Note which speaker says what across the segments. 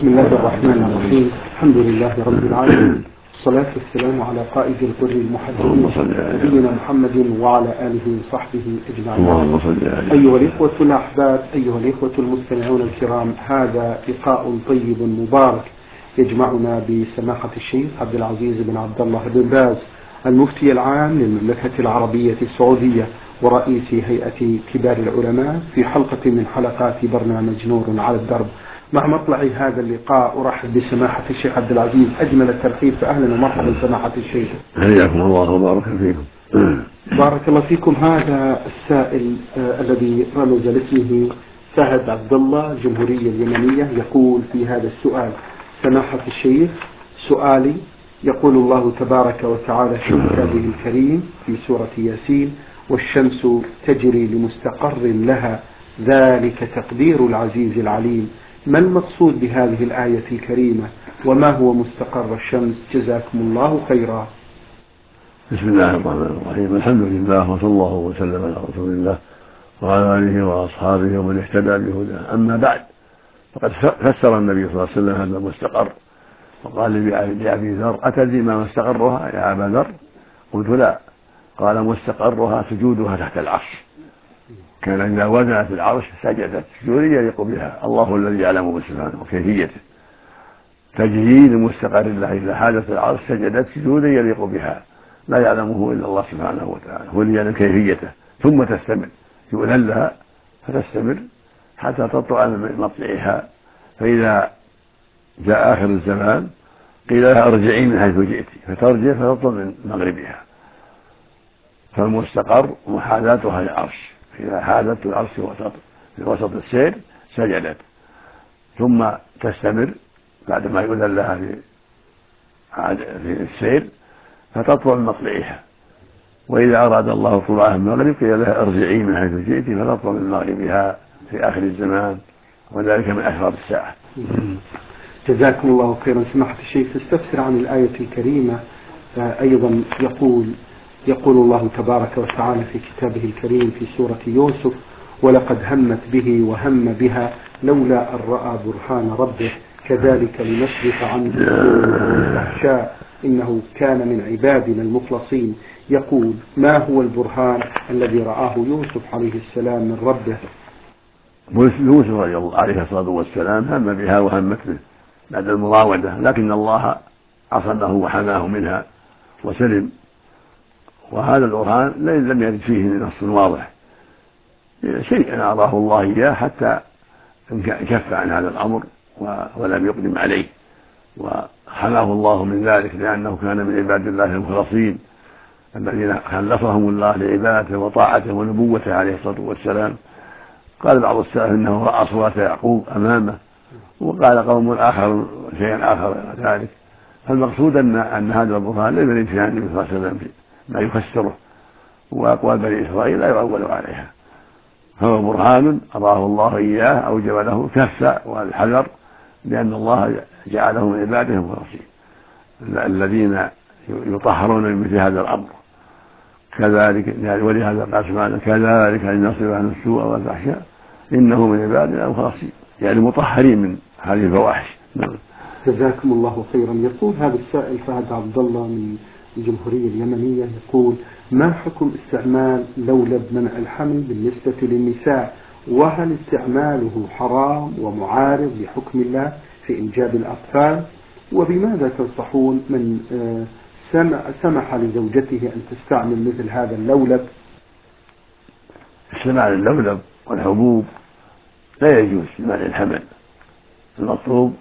Speaker 1: بسم الله الرحمن الرحيم. الحمد لله رب العالمين، والصلاة والسلام على قائد الغر المحجلين نبينا محمد وعلى آله وصحبه أجمعين. أيها الإخوة الأحباب، أيها الإخوة المستمعون الكرام، هذا لقاء طيب مبارك يجمعنا بسماحة الشيخ عبد العزيز بن عبد الله بن باز المفتي العام للمملكة العربية السعودية ورئيس هيئة كبار العلماء في حلقة من حلقات برنامج نور على الدرب. مع مطلع هذا اللقاء أرحب بسماحة الشيخ عبد العزيز أجمل الترحيب، فأهلا ومرحبا سماحة الشيخ.
Speaker 2: حياكم الله وبارك فيكم.
Speaker 1: بارك الله فيكم. هذا السائل الذي رمز لاسمه فهد عبد الله الجمهورية اليمنية يقول في هذا السؤال: سماحة الشيخ، سؤالي يقول الله تبارك وتعالى في كتابه الكريم في سورة ياسين: والشمس تجري لمستقر لها ذلك تقدير العزيز العليم. ما المقصود بهذه الآية الكريمة وما هو مستقر الشمس؟ جزاكم الله خيرا.
Speaker 2: بسم الله الرحمن الرحيم. الحمد لله وصلى الله وسلم على رسول الله وعلى آله وأصحابه ومن اهتدى بهداه. أما بعد، فقد فسر النبي صلى الله عليه وسلم هذا المستقر وقال لأبي ذر: أتدري ما مستقرها يا أبا ذر؟ قلت: لا. قال: مستقرها سجودها تحت العرش. كان إذا وزنت العرش سجدت سجودا يليق بها، الله الذي يعلم سبحانه وكيفيته. تجري لمستقر الله، إذا حادث العرش سجدت سجودا يليق بها، لا يعلمه إلا الله سبحانه وتعالى، هو اللي يعلم كيفيته. ثم تستمر، يؤذن لها فتستمر حتى تطلع من مطلعها، فإذا جاء آخر الزمان قيل لها: ارجعي من حيث جئت، فترجع فتطلع من مغربها. فالمستقر محاذاتها للعرش، إذا حاذت العرش في وسط السير سجدت، ثم تستمر بعد ما يؤذن لها في السير فتطلع من مطلعها. وإذا أراد الله طلوعها من المغرب قيل لها: ارجعي من حيث جئت، فتطلع من مغربها في آخر الزمان، وذلك من أشراط الساعة.
Speaker 1: جزاكم الله خيرا. سماحة الشيخ، تستفسر عن الآية الكريمة أيضا يقول الله تبارك وتعالى في كتابه الكريم في سورة يوسف: ولقد همت به وهم بها لولا أن رأى برهان ربه كذلك لنصرف عنه الفحشاء إنه كان من عبادنا المخلصين. يقول: ما هو البرهان الذي رآه يوسف عليه السلام من ربه؟
Speaker 2: يوسف عليه الصلاة والسلام هم بها وهمت به بعد المراودة، لكن الله عصمه وحماه منها وسلم. وهذا البرهان لم يرد فيه نص واضح، شيء أراه الله إياه حتى كف عن هذا الأمر ولم يقدم عليه، وحماه الله من ذلك لأنه كان من عباد الله المخلصين الذين خلصهم الله لعبادته وطاعته ونبوته عليه الصلاة والسلام. قال بعض السلف إنه رأى صورة يعقوب أمامه، وقال قوم آخر شيئا آخر ذلك. فالمقصود أن هذا البرهان لم يرد فيه عن النبي صلى الله عليه وسلم ما يفسره، وأقوال بني إسرائيل لا يعول عليها. فهو برهان أراه الله إياه أوجب له كف والحذر، لأن الله جعله من عباده المخلصين الذين يطهرون من مثل هذا الأمر. كذلك ولهذا قال سبحانه: كذلك لنصرف عنه السوء والفحشاء إنه من عبادنا المخلصين، يعني مطهرين من هذه الفواحش.
Speaker 1: جزاكم الله خيرا. يقول هذا السائل فهد عبد الله من الجمهورية اليمنية يقول: ما حكم استعمال لولب منع الحمل بالنسبة للنساء؟ وهل استعماله حرام ومعارض لحكم الله في إنجاب الأطفال؟ وبماذا تنصحون من سمح لزوجته أن تستعمل مثل هذا اللولب؟
Speaker 2: استعمال اللولب والحبوب لا يجوز لمنع الحمل. المطلوب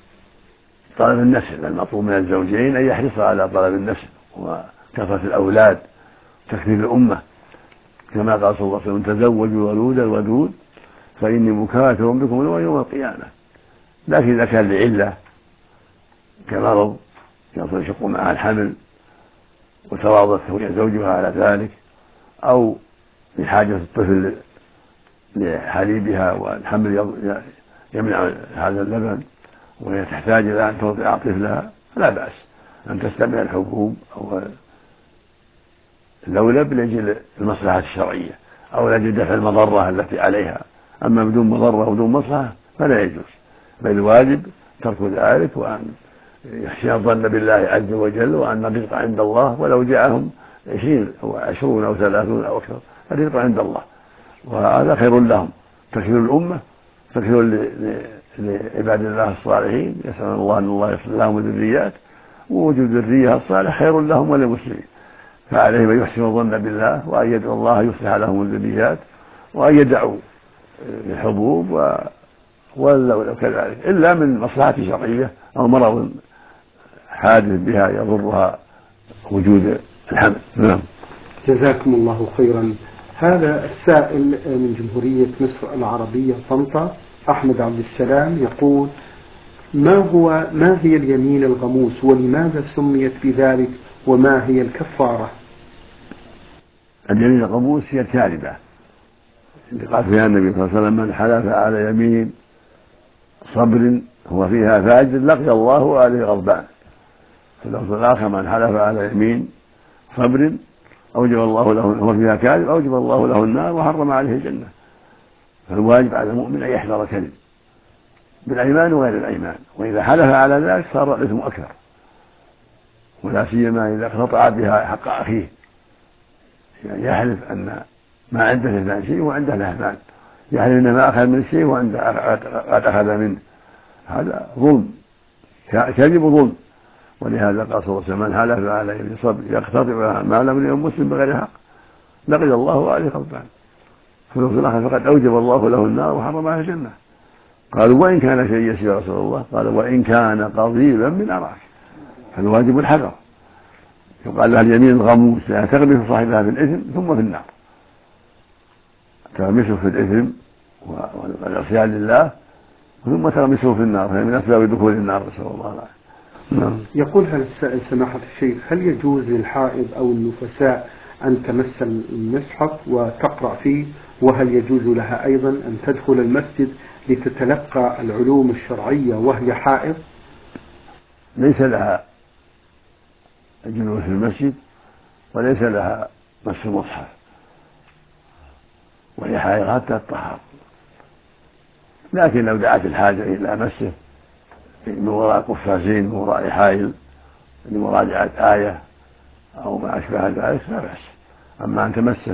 Speaker 2: طلب النسل، المطلوب من الزوجين أن يحرصا على طلب النسل وكثرة الأولاد تكثير الأمة، كما قال صلى الله عليه وسلم: تزوجوا الولود الودود فإني مكاثر بكم يوم القيامة. لكن إذا كان لعلة كمرض يشق معها الحمل وتواضت زوجها على ذلك، أو لحاجة الطفل لحليبها والحمل يمنع هذا اللبن وهي تحتاج إلى أن ترضع طفلها، فلا بأس أن تستعمل الحبوب أو اللولب لأجل المصلحة الشرعية أو لأجل دفع المضرة التي عليها. أما بدون مضرة وبدون مصلحة فلا يجوز، بل الواجب ترك ذلك، وأن يحسن الظن بالله عز وجل، وأن الرزق عند الله ولو جاءهم 20 أو 20 أو 30 أو أكثر، الرزق عند الله، وهذا خير لهم. تكثير الأمة، تكثير لعباد الله الصالحين، يسأل الله أن الله يصلح لهم الذريات، ووجود الذرية الصالح خير لهم وللمسلمين. فعليهم أن يحسنوا الظن بالله، وأن يدعوا الله يصلح لهم الذريات، وأن يدعوا الحبوب ولو كذلك، إلا من مصلحة شرعية أو مرض حادث بها يضرها وجود الحمل. نعم.
Speaker 1: جزاكم الله خيرا. هذا السائل من جمهورية مصر العربية طنطا، أحمد عبد السلام، يقول: ما هي اليمين الغموس، ولماذا سميت بذلك، وما هي الكفارة؟
Speaker 2: اليمين الغموس هي الكاذبة اللي قال فيها النبي صلى الله عليه وسلم: من حلف على يمين صبر هو فيها فاجر لقي الله وآله غضبان. في اللفظ الآخر: من حلف على يمين صبر أوجب الله له، هو فيها كاذب، أوجب الله له النار وحرم عليه الجنة. فالواجب على المؤمن أن يحذر الكذب بالأيمان وغير الأيمان، وإذا حلف على ذلك صار الإثم أكثر، ولا سيما إذا اقتطع بها حق أخيه، يعني يحلف أن ما عنده لفلان شيء وعنده لفلان، يحلف أن ما أخذ من الشيء وعنده قد أخذ منه، هذا ظلم، كذب ظلم. ولهذا قال صلى الله عليه وسلم: من حلف على يمين صبر يقتطع مال امرئ مسلم بغير حق لقي الله وآله غضبان. في الآخر: فقد أوجب الله له النار وحرم عليه الجنة. قالوا: وإن كان شيء يسير يا رسول الله؟ قال: وإن كان قضيبا من أراك. فالواجب الحذر. يقال لها اليمين الغموس، يعني تغمس صاحبها في الإثم ثم في النار، تغمسه في الإثم والعصيان لله ثم تغمسه في النار، فهي من أسباب دخول النار، نسأل الله العافية.
Speaker 1: يقول هذا السائل: سماحة الشيخ، هل يجوز للحائض أو النفساء أن تمس المصحف وتقرأ فيه؟ وهل يجوز لها أيضا أن تدخل المسجد لتتلقى العلوم الشرعية وهي حائض؟
Speaker 2: ليس لها الجلوس في المسجد، وليس لها مس المصحف، وهي حائض حتى تطهر. لكن لو دعت الحاجة إلى مسه من وراء قفازين، من وراء حائل، لمراجعة آية أو ما أشبه ذلك لا بأس. أما أن تمسه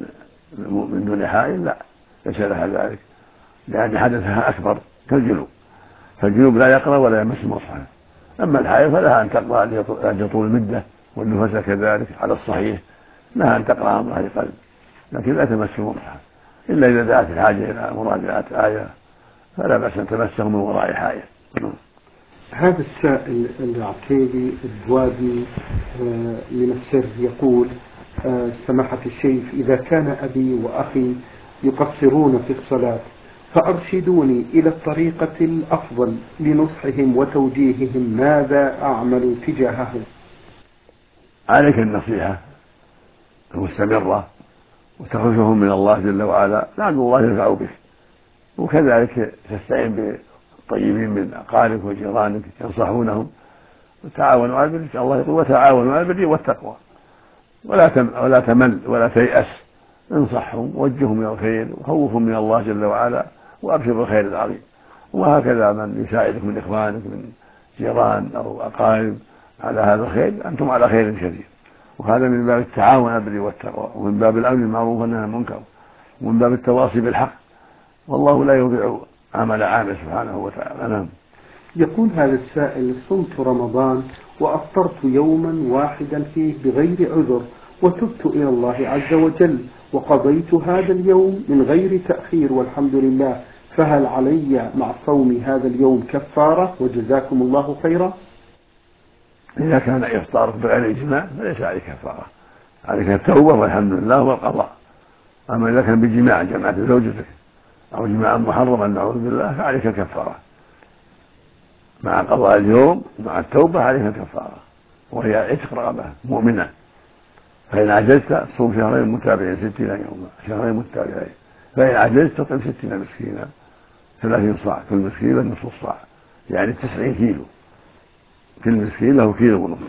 Speaker 2: من دون حائل لا، ليس لها ذلك، لأن حدثها أكبر كالجنوب، فالجنوب لا يقرأ ولا يمس المصحف. أما الحائل فلها أن تقرأ لطول المدة، والنفس كذلك على الصحيح لها أن تقرأ عن ظهر قلب، لكن لا تمس المصحف إلا إذا دعت الحاجة إلى مراجعة آية، فلا بأس أن تمسه من وراء حائل.
Speaker 1: هذا السائل العتيبي الدوادي من السر يقول: سماحة الشيخ، إذا كان أبي وأخي يقصرون في الصلاة فأرشدوني إلى الطريقة الأفضل لنصحهم وتوجيههم، ماذا أعمل تجاههم؟
Speaker 2: عليك النصيحة المستمرة وتخوفهم من الله جل وعلا، لعل الله ينفع بك، وكذلك تستعين بالطيبين من أقاربك وجيرانك ينصحونهم، وتعاونوا على البر. الله يقول: وتعاونوا على البر والتقوى، ولا تمل ولا تيأس، انصحهم ووجههم إلى الخير وخوفهم من الله جل وعلا، وأبشر بالخير العظيم. وهكذا من يساعدك من إخوانك من جيران أو أقارب على هذا الخير، أنتم على خير كثير، وهذا من باب التعاون على البر والتقوى، ومن باب الأمر بالمعروف والنهي عن المنكر، ومن باب التواصي بالحق، والله لا يضيع عمل عامل سبحانه وتعالى. نعم.
Speaker 1: يقول هذا السائل: صمت رمضان وأفطرت يوما واحدا فيه بغير عذر، وتبت إلى الله عز وجل وقضيت هذا اليوم من غير تأخير والحمد لله، فهل علي مع صوم هذا اليوم كفارة؟ وجزاكم الله خيرا.
Speaker 2: إذا كان إفطارك بغير إجماع فليس عليك كفارة، عليك التوبة والحمد لله والقضاء. أما إذا كان بجماع جمعت زوجتك أو جماعا محرما نعوذ بالله فعليك الكفارة، مع قضاء اليوم مع التوبة عليك الكفارة، وهي عتق رقبة مؤمنة. فإن عجزت صوم شهرين متابعين 60 يوما، شهرين متابعين. فإن عجزت تطعم 60 مسكينا 30 صاع، كل مسكين له نصف الصاع، يعني 90 كيلو، كل مسكين له كيلو ونصف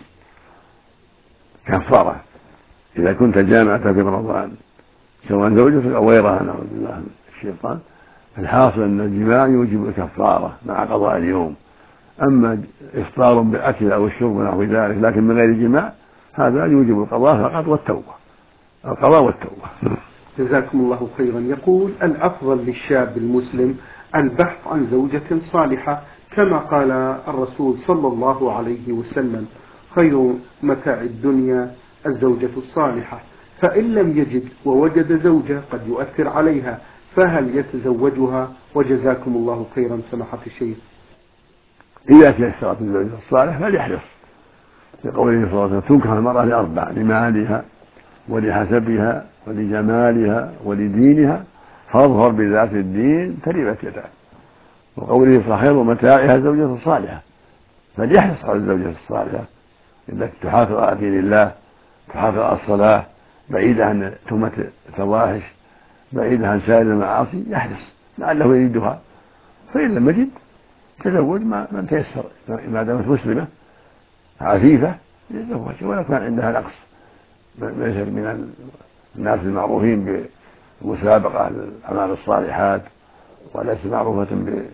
Speaker 2: كفارة إذا كنت جامعة في رمضان، سواء زوجتك أو غيرها نعوذ بالله من الشيطان. الحاصل أن الجماع يوجب الكفارة مع قضاء اليوم، أما إفطار بالأكل أو الشرب ونحو ذلك لكن من غير جماع هذا يوجب القضاء فقط والتوبة، القضاء والتوبة.
Speaker 1: جزاكم الله خيرا. يقول: الأفضل للشاب المسلم البحث عن زوجة صالحة كما قال الرسول صلى الله عليه وسلم: خير متاع الدنيا الزوجة الصالحة. فإن لم يجد ووجد زوجة قد يؤثر عليها، فهل يتزوجها؟ وجزاكم الله خيرا سماحة الشيخ.
Speaker 2: إذا تيسرت الزوجة الصالح فليحرص، لقوله صلى الله عليه وسلم: تنكح المرأة لأربع: لمالها ولحسبها ولجمالها ولدينها فاظفر بذات الدين تربت يداك. وقوله: خير متاعها الزوجة الصالحة، فليحرص على الزوجة الصالحة التي تحافظ على دين الله، تحافظ على الصلاة، بعيدة عن تهمة الفواحش، بعيدة عن سائر المعاصي، يحرص لعله يجدها. فإن لم يجد تزوج من تيسر، ما دامت مسلمة عفيفة يتزوج، ولو كان عندها نقص ليس من الناس المعروفين بمسابقة الأعمال الصالحات، وليس معروفة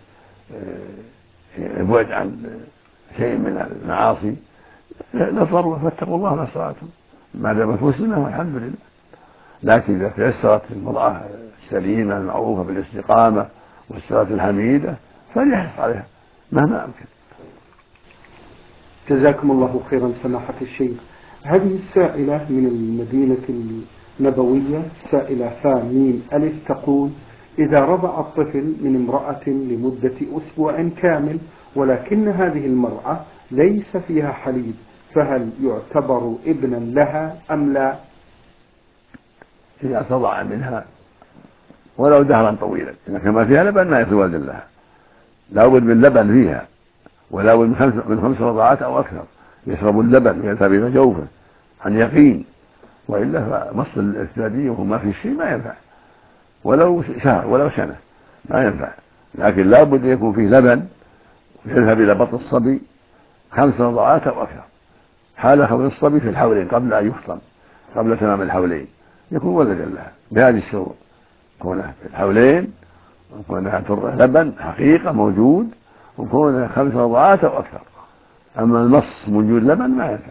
Speaker 2: بالبعد عن شيء من المعاصي، نصروا فاتقوا الله ما استطعتم ما دامت مسلمة والحمد لله. لكن إذا تيسرت المرأة السليمة المعروفة بالاستقامة والصلاة الحميدة فليحرص عليها مهما أمكن.
Speaker 1: جزاكم الله خيرا سماحة الشيخ. هذه السائلة من المدينة النبوية، سائلة فامين ألف، تقول: إذا رضع الطفل من امرأة لمدة أسبوع كامل ولكن هذه المرأة ليس فيها حليب، فهل يعتبر ابنا لها أم لا؟
Speaker 2: إذا تضع منها ولو دهرا طويلا، إذا كان فيها لبن ما يصير ولدا لها، لا بد من لبن فيها، ولا بد من 5 رضعات أو أكثر يشرب اللبن ويذهب إلى جوفه عن يقين، وإلا فمص الثدي وهو ما في شيء ما ينفع، ولو شهر ولو سنة ما ينفع. لكن لا بد يكون فيه لبن ويذهب إلى بطن الصبي 5 رضعات أو أكثر. حال كون الصبي في الحولين قبل أن يفطم، قبل تمام الحولين، يكون ولدا لها بهذه الشروط: كونه في الحولين، وكونها لبن حقيقة موجود، وكونها 5 رضعات أو أكثر. أما المص موجود لبن ما ينفع.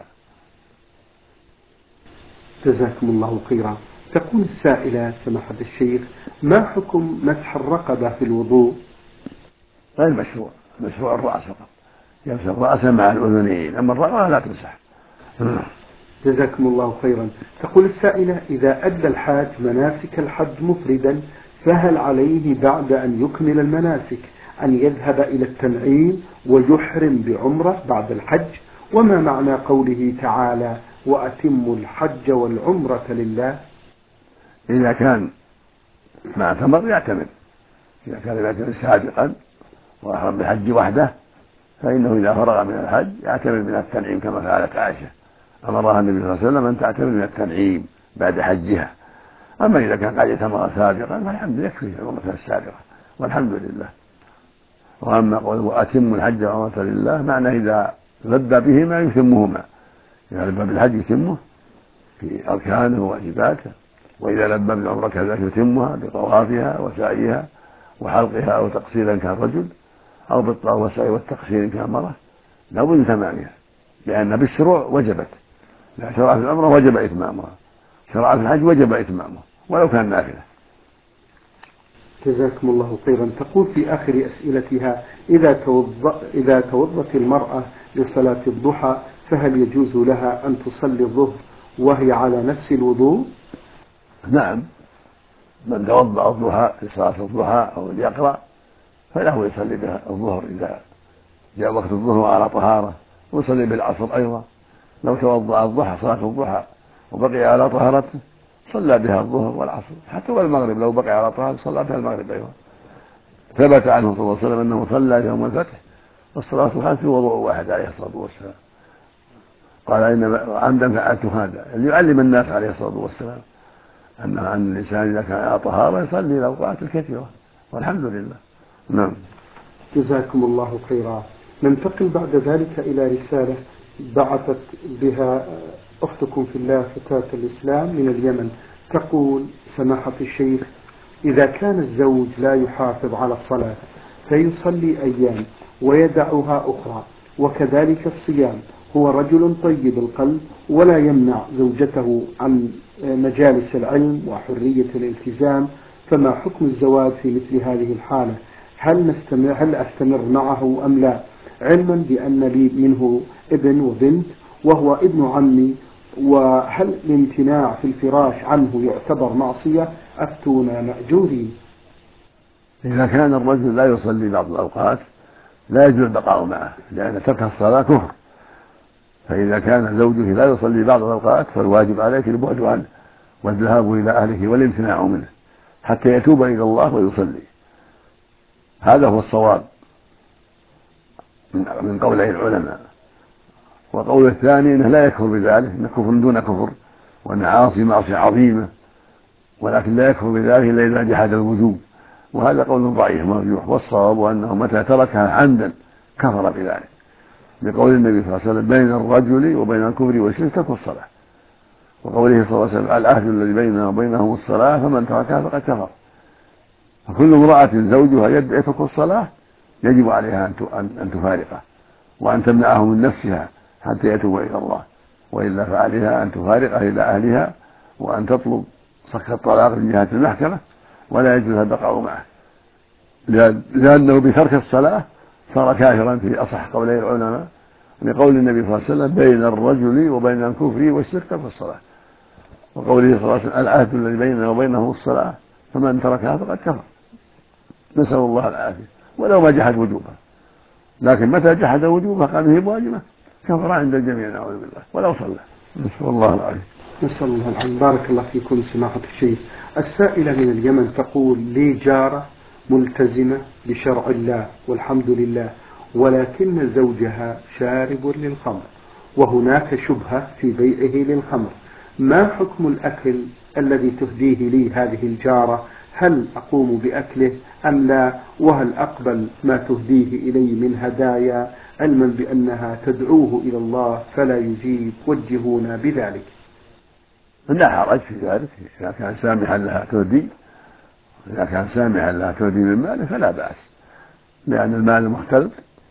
Speaker 1: جزاكم الله خيرا. تقول السائلة سماحة الشيخ: ما حكم مسح الرقبة في الوضوء؟
Speaker 2: غير مشروع، مشروع الرأس فقط، يمسح الرأس مع الأذنين، أما الرقبة لا تمسح.
Speaker 1: جزاكم الله خيرا. تقول السائلة: إذا أدى الحاج مناسك الحج مفردا، فهل عليه بعد أن يكمل المناسك أن يذهب إلى التنعيم ويحرم بعمرة بعد الحج؟ وما معنى قوله تعالى: وأتموا الحج والعمرة لله؟
Speaker 2: إذا كان ما اعتمر يعتمر، إذا كان يعتمر سابقا وأحرم بالحج وحده فإنه إذا فرغ من الحج يعتمر من التنعيم كما فعلت عائشة، أمرها النبي صلى الله عليه وسلم أن تعتمر من التنعيم بعد حجها. أما إذا كان قد اعتمر سابقا فالحمد يكفي العمرة السابقة والحمد لله. وأما قوله وأتموا الحج والعمرة لله، معنى إذا لبى بهما يتمهما، إذا لبى بالحج يتمه في أركانه وواجباته، وإذا لبى بالعمرة كذلك يتمها بطوافها وسعيها وحلقها أو تقصيرا كان رجل، أو بالطواف والسعي والتقصير كان مرة، لا بد من تمامها، لأن بالشروع وجبت. لا شرع في العمرة وجب إتمامها، شرع في الحج وجب إتمامه ولو كان نافلة.
Speaker 1: جزاكم الله خيرا. تقول في آخر أسئلتها: إذا توضت المرأة لصلاة الضحى فهل يجوز لها أن تصلي الظهر وهي على نفس الوضوء؟
Speaker 2: نعم، من توضأ الضحى لصلاة الضحى أو يقرأ فله يصلي بها الظهر إذا جاء وقت الظهر على طهارة، ويصلي بالعصر أيضا. لو توضأ الضحى صلاة الضحى وبقي على طهارته صلى بها الظهر والعصر، حتى والمغرب لو بقي على طهارته صلى بها المغرب أيضا. ثبت عنه صلى الله عليه وسلم أنه صلى يوم الفتح والصلاة الخمس في وضوء واحد عليه الصلاة والسلام. قال: إنما عمدا فعلت هذا، ليعلم الناس عليه الصلاة والسلام أن الإنسان إذا كان على طهارة يصلي الأوقات الكثيرة والحمد لله. نعم.
Speaker 1: جزاكم الله خيرا. ننتقل بعد ذلك إلى رسالة بعثت بها أختكم في الله فتاة الإسلام من اليمن. تقول: سماحة الشيخ، إذا كان الزوج لا يحافظ على الصلاة فيصلي أيام ويدعها أخرى. وكذلك الصيام، هو رجل طيب القلب ولا يمنع زوجته عن مجالس العلم وحرية الالتزام، فما حكم الزواج في مثل هذه الحالة؟ هل أستمر معه أم لا، علما بأن لي منه ابن وبنت وهو ابن عمي؟ وهل الامتناع في الفراش عنه يعتبر معصية؟ أفتونا مأجورين.
Speaker 2: إذا كان الرجل لا يصلي بعض الأوقات لا يجوز البقاء معه، لأن ترك الصلاة كفر. فإذا كان زوجه لا يصلي بعض الأوقات فالواجب عليك البعد عنه والذهاب إلى أهله والامتناع منه حتى يتوب إلى الله ويصلي. هذا هو الصواب من قولي العلماء. وقول الثاني أنه لا يكفر بذلك، أنه كفر دون كفر، وأن عاصي معصية عظيمة، ولكن لا يكفر بذلك إلا إذا جحد الوجوب، وهذا قول ضعيف مرجوح. والصواب أنه متى تركها عمدا كفر بذلك، بقول النبي صلى الله عليه وسلم: بين الرجل وبين الكفر والشرك ترك الصلاة. وقوله صلى الله عليه وسلم: العهد الذي بيننا وبينهم الصلاة فمن تركها فقد كفر. فكل امرأة زوجها يترك الصلاة يجب عليها أن تفارقه وأن تمنعه من نفسها حتى يتوب إلى الله، وإلا فعليها أن تفارقه إلى أهلها وأن تطلب صك الطلاق من جهة المحكمة، ولا يجوز البقاء معه، لأنه بترك الصلاة صار كافرا في أصح قولي العلماء، لقول النبي صلى الله عليه وسلم: بين الرجل وبين الكفر والشرك ترك الصلاة. وقوله صلى الله عليه وسلم: العهد الذي بيننا وبينهم الصلاة فمن تركها فقد كفر. نسأل الله العافية. ولو ما جحد وجوبها، لكن متى جحد وجوبها قال هي واجبة كفر عند الجميع نعوذ بالله ولو صلى. نسأل الله العافية.
Speaker 1: نسأل الله العافية. بارك الله فيكم سماحة الشيخ. السائلة من اليمن تقول: لي جارة ملتزمة بشرع الله والحمد لله، ولكن زوجها شارب للخمر، وهناك شبهة في بيعه للخمر، ما حكم الأكل الذي تهديه لي هذه الجارة؟ هل أقوم بأكله أم لا؟ وهل أقبل ما تهديه إلي من هدايا، علما بأنها تدعوه إلى الله فلا يجيب؟ وجهونا بذلك.
Speaker 2: لا حرج في ذلك إذا كان سامحا لها تهدي، إذا كان سامحا لها تهدي من ماله فلا بأس، لأن المال المختلط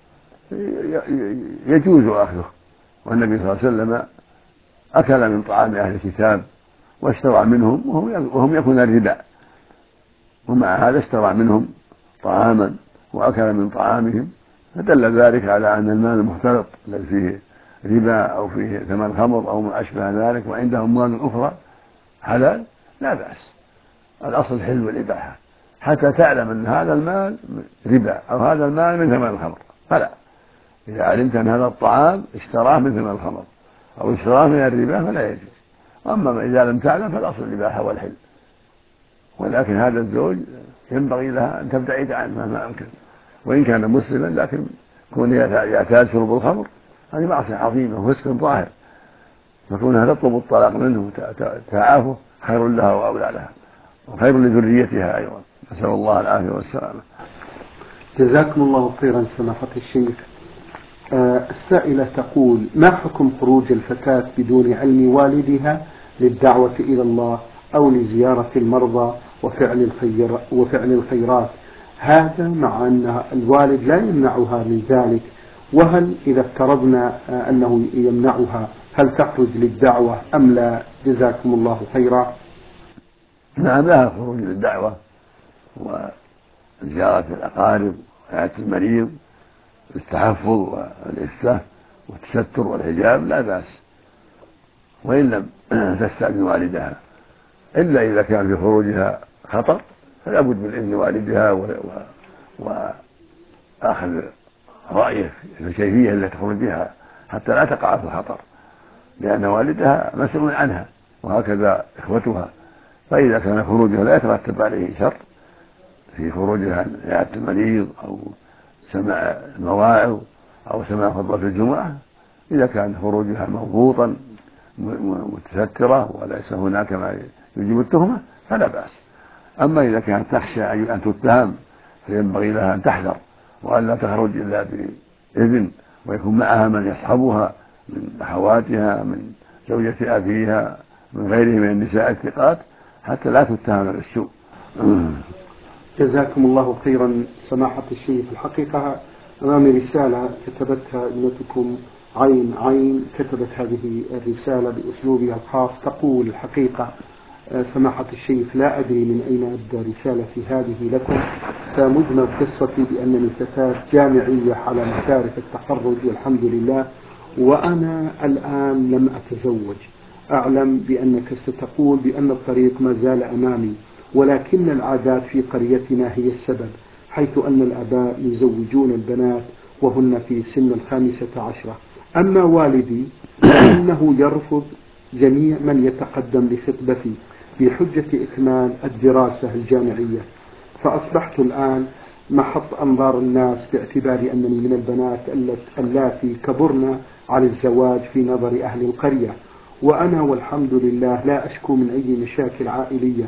Speaker 2: يجوز أخذه. والنبي صلى الله عليه وسلم أكل من طعام أهل الكتاب واشترى منهم وهم يأكلون الربا، ومع هذا اشترى منهم طعاما وأكل من طعامهم، فدل ذلك على أن المال المختلط الذي فيه ربا أو فيه ثمن خمر أو ما أشبه ذلك وعندهم أموال أخرى حلال لا بأس. الأصل الحل والإباحة حتى تعلم أن هذا المال ربا أو هذا المال من ثمن الخمر فلا. إذا علمت أن هذا الطعام اشتراه من ثمن الخمر أو اشتراه من الربا فلا يجوز. أما إذا لم تعلم فالأصل الإباحة والحل. ولكن هذا الزوج ينبغي لها أن تبتعد عنه ما أمكن، وإن كان مسلما لكن كونه يعتاد شرب الخمر هذه معصية عظيمة وفسق ظاهر، فكونها تطلب الطلاق منه تعافه خير لها وأولى لها وخير لذريتها أيضا. نسأل الله العافية والسلامة.
Speaker 1: جزاكم الله خيرا سماحة الشيخ. السائلة تقول: ما حكم خروج الفتاة بدون علم والدها للدعوة إلى الله أو لزيارة المرضى وفعل الخيرات، هذا مع أن الوالد لا يمنعها من ذلك؟ وهل إذا افترضنا أنه يمنعها هل تخرج للدعوة أم لا؟ جزاكم الله خيرا.
Speaker 2: نعم لها خروج للدعوة وزيارة الأقارب وعيادة المريض للتحفظ والإفتاء والتستر والحجاب لا بأس، وإن لم تستأذن والدها، إلا إذا كان في خروجها خطر فلا بد من إذن والدها وأخذ رأيه في الكيفية التي تخرج بها حتى لا تقع في الخطر، لأن والدها مسؤول عنها وهكذا إخوتها. فإذا كان خروجها لا يترتب عليه شر في خروجها عن عيادة المريض أو سماع المواعظ أو سماع خطبة الجمعة، إذا كان خروجها مضبوطا متسترة وليس هناك ما يجب التهمة فلا بأس. أما إذا كانت تخشى أن تتهم فينبغي لها أن تحذر وأن لا تخرج إلا بإذن، ويكون معها من يصحبها من أخواتها من زوجة أبيها من غيره من النساء الثقات حتى لا تتهم بالسوء.
Speaker 1: جزاكم الله خيرا سماحة الشيخ. الحقيقة أمامي رسالة كتبتها ابنتكم عين كتبت هذه الرسالة بأسلوبها الخاص، تقول الحقيقة سماحة الشيخ لا أدري من أين أبدأ رسالتي هذه لكم، فمجمل قصتي بأنني فتاة جامعية على مشارف التخرج والحمد لله، وأنا الآن لم أتزوج. أعلم بأنك ستقول بأن الطريق ما زال أمامي، ولكن العادات في قريتنا هي السبب، حيث أن الآباء يزوجون البنات وهن في سن 15. أما والدي فإنه يرفض جميع من يتقدم لخطبتي بحجة إكمال الدراسة الجامعية، فأصبحت الآن محط أنظار الناس باعتبار أنني من البنات اللاتي كبرن على الزواج في نظر أهل القرية، وأنا والحمد لله لا أشكو من أي مشاكل عائلية،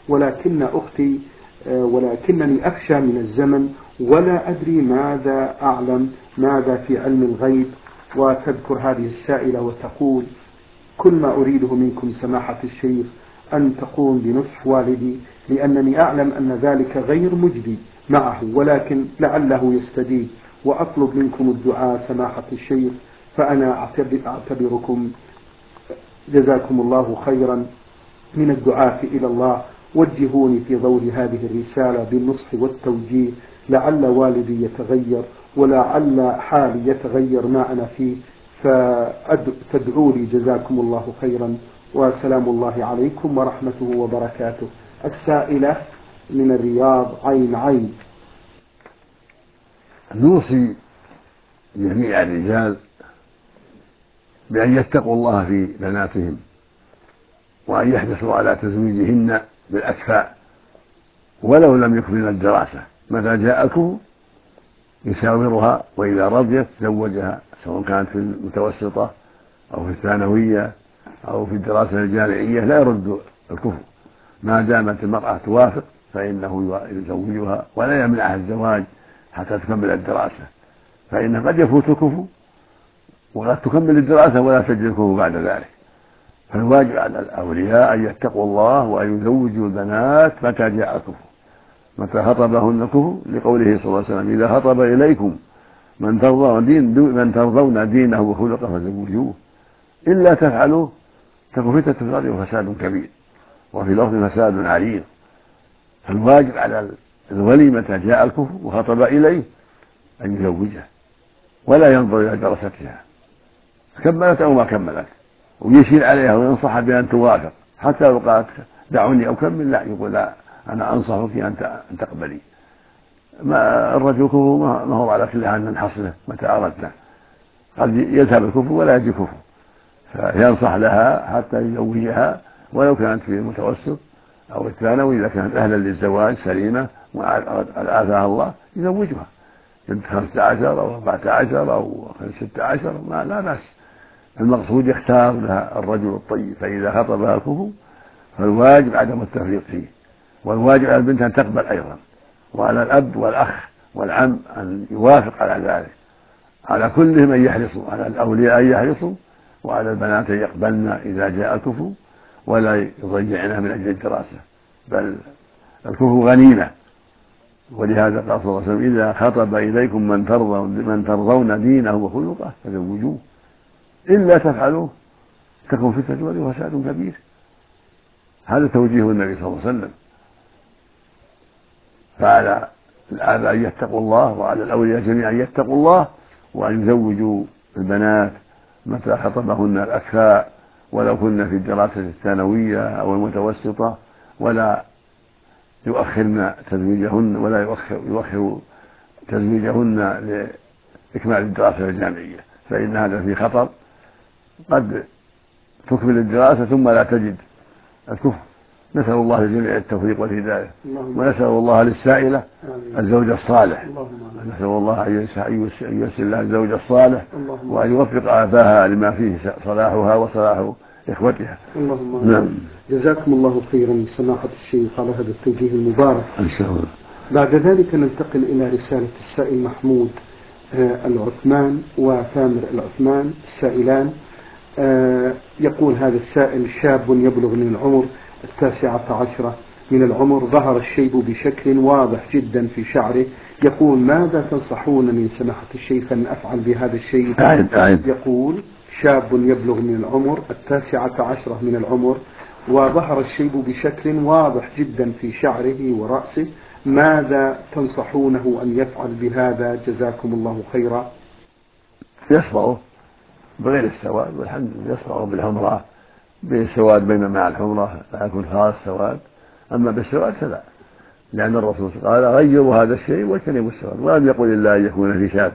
Speaker 1: ولكنني أخشى من الزمن ولا أدري ماذا أعلم ماذا في علم الغيب. وتذكر هذه السائلة وتقول: كل ما أريده منكم سماحة الشيخ أن تقوم بنصح والدي، لأنني أعلم أن ذلك غير مجدي معه، ولكن لعله يستجيب، وأطلب منكم الدعاء سماحة الشيخ، فأنا أعتبركم جزاكم الله خيرا من الدعاة إلى الله، وجهوني في ضوء هذه الرسالة بالنصح والتوجيه، لعل والدي يتغير ولعل حالي يتغير ما أنا فيه، فتدعوا لي جزاكم الله خيرا، وسلام الله عليكم ورحمته وبركاته. السائلة من الرياض عين.
Speaker 2: نوصي جميع الرجال بأن يتقوا الله في بناتهم، وأن يحرصوا على تزويجهن بالأكفاء ولو لم يكملن الدراسة. متى جاءته يشاورها، وإذا رضيت زوجها، سواء كانت في المتوسطة أو في الثانوية أو في الدراسة الجامعية، لا يرد الكفر ما دامت المرأة توافق، فإنه يزوجها ولا يمنعها الزواج حتى تكمل الدراسة، فإنه قد يفوت الكفر وقد تكمل الدراسة ولا تجد الكفر بعد ذلك. فالواجب على الأولياء أن يتقوا الله وأن يزوجوا البنات متى جاء الكفر، متى خطبهن الكفر، لقوله صلى الله عليه وسلم: إذا خطب إليكم من ترضون دينه وخلقه فزوجوه، إلا تفعلوا تكن فتنة في الأرض وفساد كبير، وفي الأرض فساد عريض. فالواجب على الولي متى جاء الكفر وخطب إليه أن يزوجها ولا ينظر إلى دراستها، كملت أو ما كملت، ويشير عليها وينصح بأن توافق، حتى لو قالت دعوني أكمل، لا، يقول: لا، أنا أنصحك أن تقبلي. ما الرجل كفر ما هو على كل حال نحصله متى أردنا، قد يذهب الكفر ولا يجي كفر، فينصح لها حتى يزوجها ولو كانت في المتوسط أو الثانوي، إذا كانت أهلا للزواج سليمة وآتاها الله يزوجها، بنت 15 أو 14 أو 16 لا بأس. المقصود يختار لها الرجل الطيب، فإذا خطبها الكفر فالواجب عدم التفريط فيه، والواجب على البنت أن تقبل أيضا، وعلى الأب والأخ والعم أن يوافق على ذلك، على كلهم أن يحرصوا، على الأولياء أن يحرصوا، وعلى البنات أن يقبلن إذا جاء الكفر ولا يضيعنها من أجل الدراسة، بل الكفر غنيمة. ولهذا قال صلى الله عليه وسلم: إذا خطب إليكم من ترضون دينه وخلقه فزوجوه، إلا تفعلوه تكن فتنة وفساد كبير. هذا توجيه النبي صلى الله عليه وسلم. فعلى الآباء أن يتقوا الله، وعلى الأولياء جميعا أن يتقوا الله، وأن يزوجوا البنات متى خطبهن الأكفاء ولو كن في الدراسة الثانوية أو المتوسطة، ولا يؤخرن تزويجهن، ولا يؤخر تزويجهن لإكمال الدراسة الجامعية، فإن هذا في خطر، قد تكمل الدراسة ثم لا تجد الكفر. نسأل الله للجميع التوفيق والهداية، ونسأل الله للسائلة الزوج الصالح، نسأل الله أن ييسر لها الزوج الصالح، وأن يوفق آباها لما فيه صلاحها وصلاح إخوتها.
Speaker 1: نعم. جزاكم الله خيرا سماحة الشيخ على هذا التوجيه المبارك.
Speaker 2: إن شاء الله.
Speaker 1: بعد ذلك ننتقل إلى رسالة السائل محمود العثمان وثامر العثمان السائلان. يقول هذا السائل: شاب يبلغ من العمر 19، من العمر ظهر الشيب بشكل واضح جدا في شعره، يقول ماذا تنصحونني سماحة الشيخ أن أفعل بهذا الشيء؟ يقول شاب يبلغ من العمر 19 من العمر وظهر الشيب بشكل واضح جدا في شعره ورأسه، ماذا تنصحونه أن يفعل بهذا جزاكم الله خيرا؟
Speaker 2: يصبغه بغير السواد، والحمد لله يصبغه بالحمرة، بالسواد بين مع الحمرة لا يكون خاص سواد، أما بالسواد فلا، لأن الرسول قال غيروا هذا الشيء واجتنبوا السواد، ولم يقل إلا أن يكون في شاب،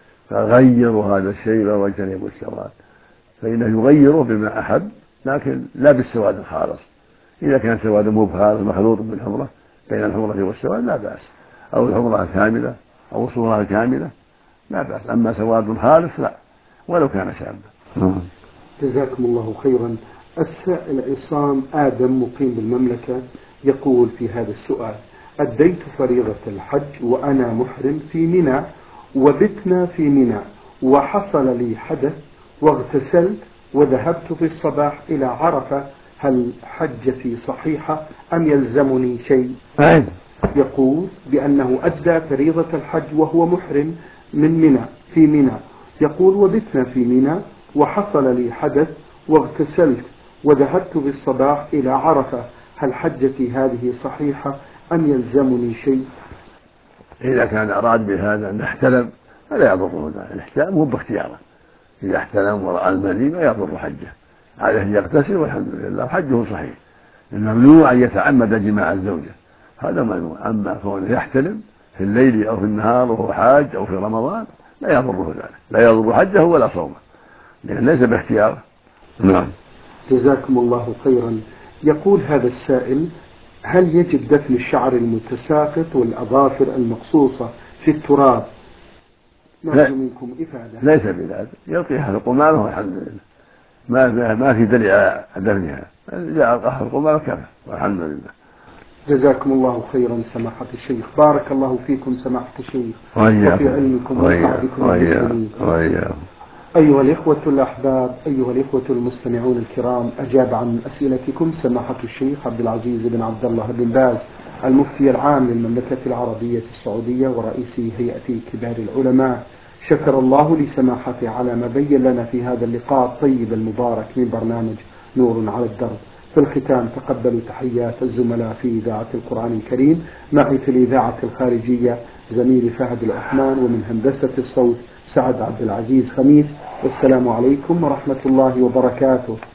Speaker 2: فغيروا هذا الشيء واجتنبوا السواد، فإنه يغيره بما أحب لكن لا بالسواد الخالص. إذا كان سواد مبهر مخلوط بالحمرة بين الحمرة والسواد لا بأس، أو الحمرة كاملة أو الصورة كاملة لا بأس، أما سواد خالص لا ولو كان شابا.
Speaker 1: جزاكم الله خيرا. السائل عصام آدم مقيم بالمملكة يقول في هذا السؤال: أديت فريضة الحج وأنا محرم في منى، وبتنا في منى، وحصل لي حدث واغتسلت وذهبت في الصباح إلى عرفة، هل حجتي صحيحة أم يلزمني شيء؟ يقول بأنه أدى فريضة الحج وهو محرم من منى في منى، يقول وبتنا في منى وحصل لي حدث واغتسلت وذهبت بالصباح إلى عرفة، هل حجتي هذه صحيحة أم يلزمني شيء؟
Speaker 2: إذا كان أراد بهذا أن احتلم فلا يضره ذلك، الاحتلام هو باختياره، إذا احتلم ورأى المني لا يضر حجه، عليه أن يغتسل والحمد لله حجه صحيح. الممنوع أن يتعمد جماع الزوجة، هذا ممنوع، أما كونه يحتلم في الليل أو في النهار وهو حاج أو في رمضان لا يضره ذلك، لا يضر حجه ولا صومه، لأن ليس باختياره. نعم.
Speaker 1: جزاكم الله خيرا. يقول هذا السائل: هل يجب دفن الشعر المتساقط والأظافر المقصوصة في التراب؟ نرجو منكم إفادة.
Speaker 2: ليس بذلك، يلقيها في القمامة والحمد لله، ما في دليل على دفنها، إذا ألقاها في القمامة كفى والحمد لله.
Speaker 1: جزاكم الله خيرا سماحة الشيخ، بارك الله فيكم سماحة الشيخ
Speaker 2: وفي
Speaker 1: علمكم ونفع بكم المسلمين. أيها الإخوة الأحباب، أيها الإخوة المستمعون الكرام، أجاب عن أسئلتكم سماحة الشيخ عبد العزيز بن عبد الله بن باز المفتي العام للمملكة العربية السعودية ورئيس هيئة كبار العلماء. شكر الله لسماحته على ما بين لنا في هذا اللقاء الطيب المبارك من برنامج نور على الدرب. في الختام تقبلوا تحيات الزملاء في إذاعة القرآن الكريم، معي في الإذاعة الخارجية زميلي فهد العثمان، ومن هندسة الصوت سعد عبد العزيز خميس. والسلام عليكم ورحمة الله وبركاته.